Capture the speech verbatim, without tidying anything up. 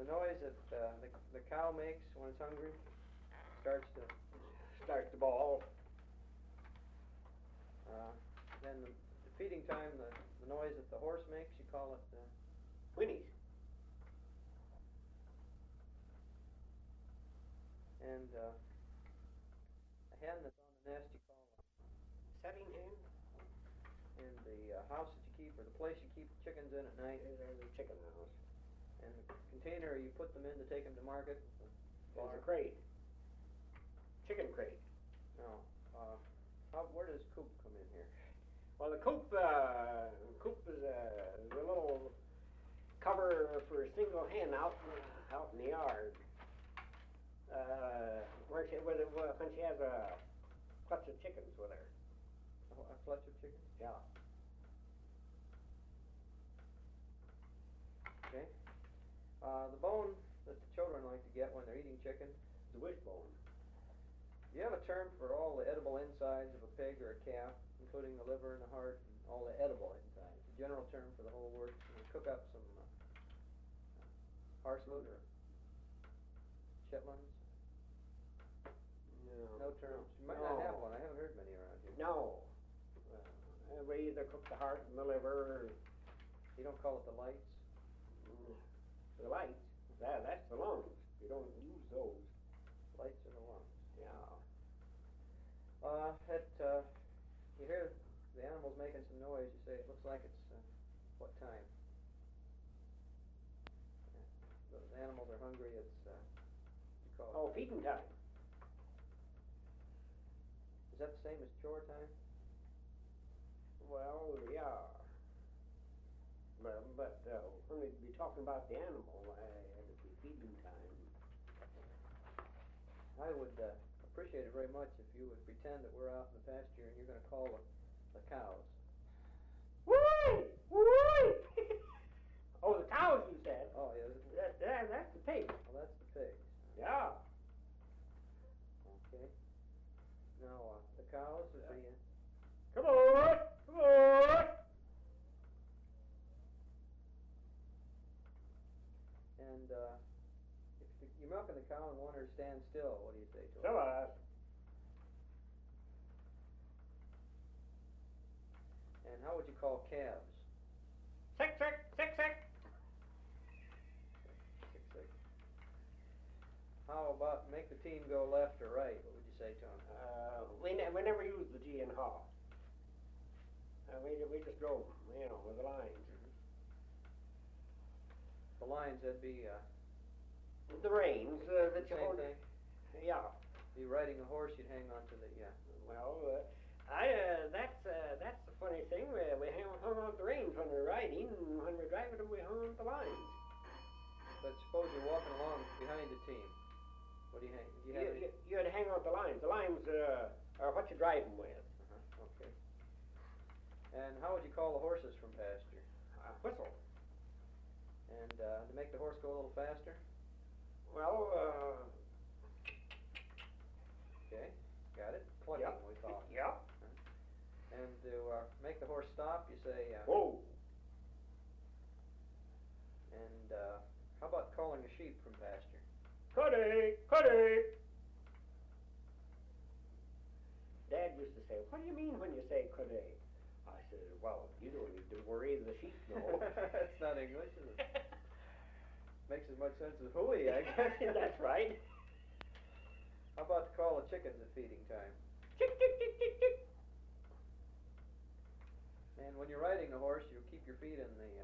noise that uh, the, the cow makes when it's hungry. Starts to Starts to bawl. Uh, then the, the feeding time, the, the noise that the horse makes, you call it uh, Whinnies. and uh, a hen that's on the nest you call a Setting hen. and the uh, house that you keep, or the place you keep chickens in at night, There's a chicken house. and the container you put them in to take them to market. There's a crate. Chicken crate. No. Uh, how, where does coop come in here? Well, the coop, uh, coop is a, is a little cover for a single hen out out in the yard. Uh, where she, where the, where, when she has a clutch of chickens with her. A, a clutch of chickens? Yeah. Okay. Uh, the bone that the children like to get when they're eating chicken. The wishbone. Do you have a term for all the edible insides of a pig or a calf, including the liver and the heart and all the edible insides? A general term for the whole works. You cook up some uh, horsewood or chitlins. No. No terms. You might no. not have one. I haven't heard many around here. No. Uh, we either cook the heart and the liver. Or, You don't call it the lights? mm, the lights. That, that's the lungs. You don't use those. Lights are the lungs. Yeah. Uh, it, uh, you hear the animals making some noise. You say it looks like it's uh, what time? Yeah. The animals are hungry. It's uh, you call it. Oh, feeding time. Is that the same as chore time? Well, yeah. But, but uh, when we'd be talking about the animal, uh, it'd be feeding time. I would uh, appreciate it very much if you would pretend that we're out in the pasture and you're going to call the, the cows. Woo! Woo! Oh, the cows, you said. Oh, yeah. That, that, that's the pig. Well, that's the pigs. Yeah. Okay. Now, uh, the cows would Yeah. be... Uh, Come on! Come on! and uh, if the, you're milking the cow and want her to stand still, what do you say to her? Come on. And how would you call calves? Sick, sick, sick, sick. Six, six. How about make the team go left or right? What would you say to them? Uh, we, ne we never used the G and haw. Uh, we, we just drove, you know, with the lines. The lines, that'd be uh, The reins uh, that you same hold. thing. Yeah. Be riding a horse, you'd hang on to the yeah. Well, uh, I uh, that's uh, that's the funny thing. We we hang hung on the reins when we're riding, and when we're driving, we hung on the lines. But suppose you're walking along behind the team. What do you hang? Do you have You, any? you, you had to hang on the lines. The lines uh, are what you're driving with. Uh-huh. Okay. And how would you call the horses from pasture? A whistle. And uh, to make the horse go a little faster? Well, Okay, got it. Clucking, Yep. we call uh, it. yeah. And to uh, make the horse stop, you say. Uh, Whoa. and uh, how about calling a sheep from pasture? Cuddy, Cuddy. Dad used to say, "What do you mean when you say Cuddy?" I said, "Well, you don't need to worry. The sheep know." That's not English, is it? Makes as much sense as hooey, I guess. That's right. How about to call the chickens at feeding time? Chick, chick, chick, chick, chick. And when you're riding the horse, you keep your feet in the